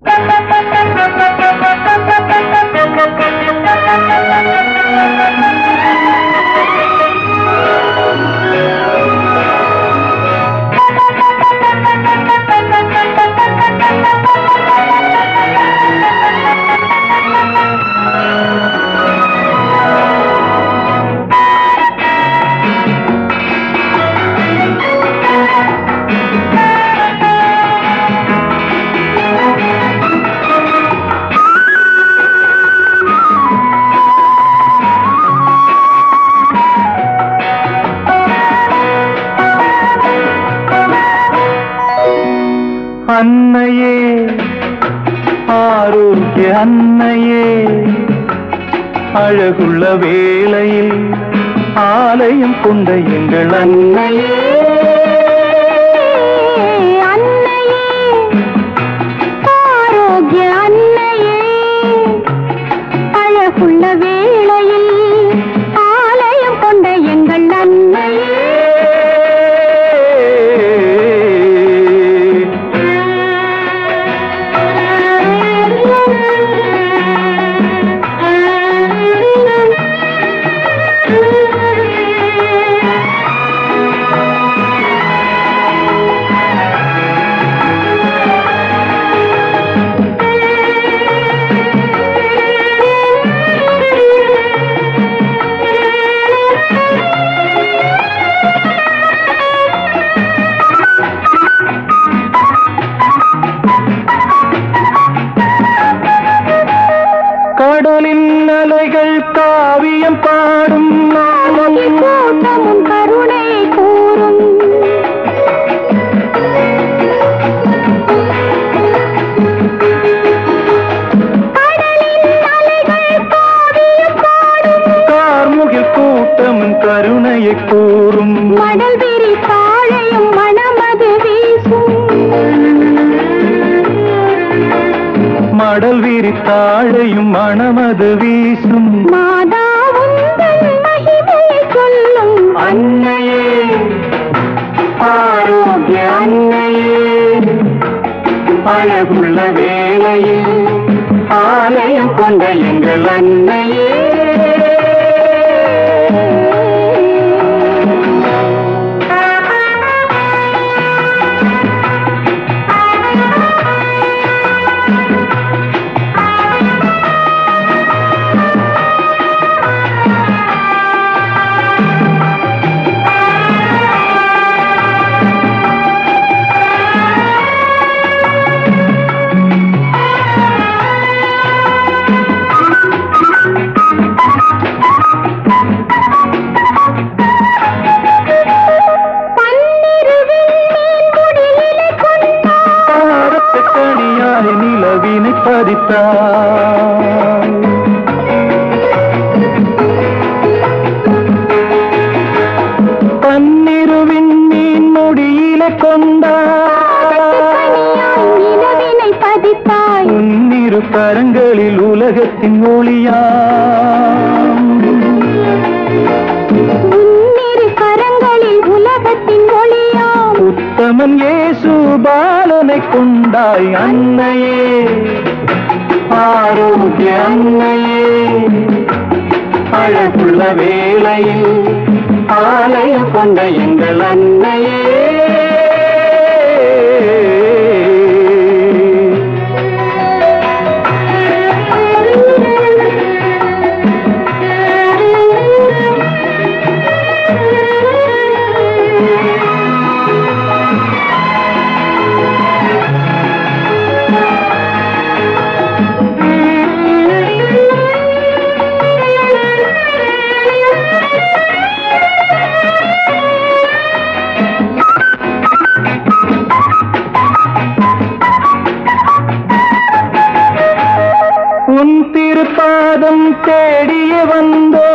அன்னையே ஆரோக்கிய அன்னையே அழகுள்ள வேளையில் ஆலயம் கொண்ட எங்கள் அன்னையே அன்னையே ஆரோக்கிய அன்னையே அழகுள்ள வேளையில் ஆலயம் கொண்ட எங்கள் அன்னையே கடலின் அலைகள் காவியம் பாடும் கூட்டமும் கருணை கூறும் கடலின் அலைகள் காவியம் பாடும் கார்முகில் கூட்டமும் கருணையை கூறும் மடல் விரி தாழையும் மணமது வீசும் மடல் விரித்தாழையும் மணமது வீசும் மாதா உந்தன் மகிமை சொல்லும் அன்னையே ஆரோக்கிய அன்னையே அழகுள்ள வேளையில் ஆலயம் கொண்ட எங்கள் அன்னையே நிலவினை பதித்தாய் பன்னிருவின் மீன் முடியிலே கொண்டாய் நிலவினை பதித்தாய் உன்னிரு கரங்களில் உலகத்தின் ஒளியாம் உன்னிரு கரங்களில் உலகத்தின் ஒளியாம் உத்தமன் இயேசு பாலனை கொண்டாய் அன்னையே ஆரோக்கிய அன்னையே அழகுள்ள வேளையில் ஆலயம் கொண்ட எங்கள் அன்னையே உன் திருப்பாதம் தேடிய வந்தோ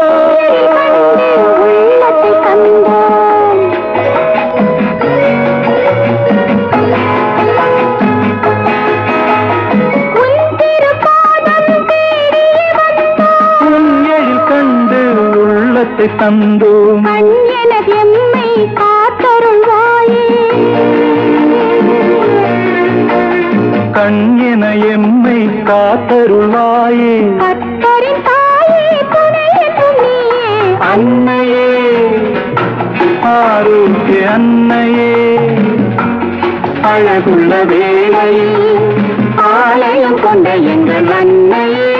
உள்ளத்தை கண்டோம் உன் திருப்பாதம் தேடிய வந்தோம் உன் எழில் கண்டு உள்ளத்தை தந்தோம் கண் எனது எம்மை காத்தருள்வாயே கண்ணென எம்மை காத்தருள்வாயே. கர்த்தரின் தாயே துணை என்றும் நீயே. அன்னையே ஆரோக்கிய அன்னையே, அழகுள்ள வேளையில் ஆலயம் கொண்ட எங்கள் அன்னையே.